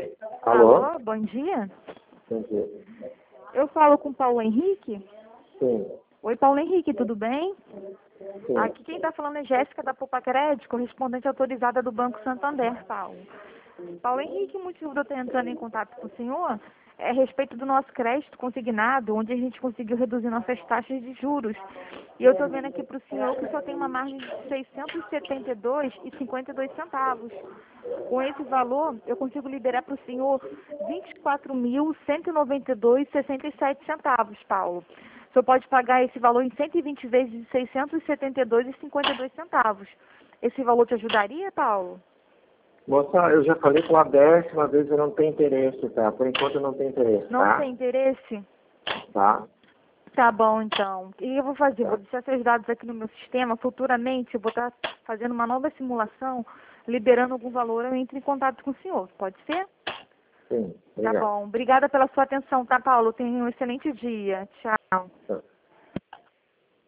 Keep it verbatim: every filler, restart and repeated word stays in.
Alô? Alô, bom dia. Bom dia. Eu falo com o Paulo Henrique. Sim, Oi, Paulo Henrique, tudo bem? sim. Aqui quem está falando é Jéssica da Poupa Crédito, correspondente autorizada do Banco Santander, Paulo. Paulo Henrique, o motivo de eu estar entrando em contato com o senhor é a respeito do nosso crédito consignado, onde a gente conseguiu reduzir nossas taxas de juros. E eu estou vendo aqui para o senhor que só tem uma margem de seiscentos e setenta e dois reais e cinquenta e dois centavos. Com esse valor, eu consigo liberar para o senhor vinte e quatro mil cento e noventa e dois reais e sessenta e sete centavos, Paulo. O senhor pode pagar esse valor em cento e vinte vezes de seiscentos e setenta e dois reais e cinquenta e dois centavos. Esse valor te ajudaria, Paulo? Moça, eu já falei pela décima vez, eu não tenho interesse, tá? Por enquanto eu não tenho interesse, Não tá? tem interesse? Tá? Tá bom, então. O que eu vou fazer? Tá. Vou deixar seus dados aqui no meu sistema. Futuramente, eu vou estar fazendo uma nova simulação, liberando algum valor, eu entro em contato com o senhor. Pode ser? Sim, Tá obrigado. bom. Obrigada pela sua atenção, tá, Paulo? Tenha um excelente dia. Tchau. Tá.